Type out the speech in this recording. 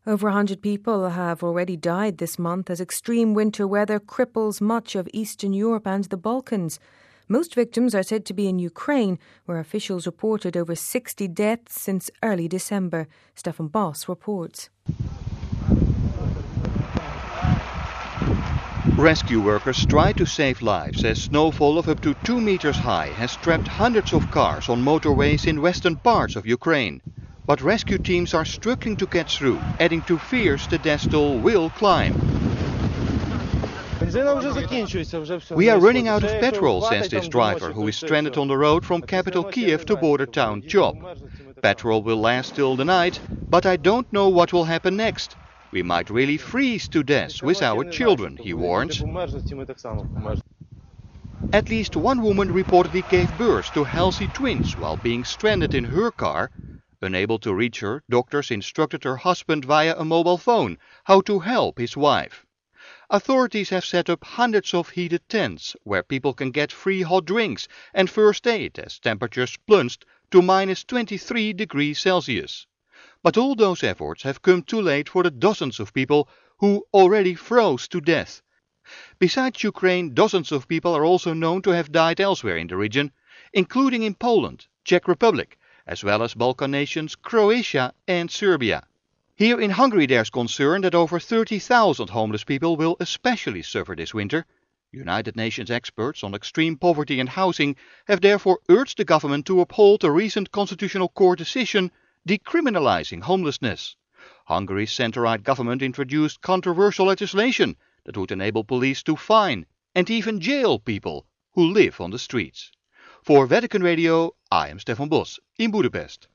Over 100 people have already died this month as extreme winter weather cripples much of Eastern Europe and the Balkans. Most victims are said to be in Ukraine, where officials reported over 60 deaths since early December. Stefan Boss reports. Rescue workers try to save lives as snowfall of up to 2 meters high has trapped hundreds of cars on motorways in western parts of Ukraine. But rescue teams are struggling to get through, adding to fears the death toll will climb. We are running out of petrol, says this driver, who is stranded on the road from capital Kiev to border town Chop. Petrol will last till the night, but I don't know what will happen next. We might really freeze to death with our children, he warns. At least one woman reportedly gave birth to healthy twins while being stranded in her car. Unable to reach her, doctors instructed her husband via a mobile phone how to help his wife. Authorities have set up hundreds of heated tents where people can get free hot drinks and first aid as temperatures plunged to minus 23 degrees Celsius. But all those efforts have come too late for the dozens of people who already froze to death. Besides Ukraine, dozens of people are also known to have died elsewhere in the region, including in Poland, Czech Republic, as well as Balkan nations Croatia and Serbia. Here in Hungary there's concern that over 30,000 homeless people will especially suffer this winter. United Nations experts on extreme poverty and housing have therefore urged the government to uphold a recent Constitutional Court decision decriminalizing homelessness. Hungary's centre-right government introduced controversial legislation that would enable police to fine and even jail people who live on the streets. For Vatican Radio, I am Stefan Bos in Budapest.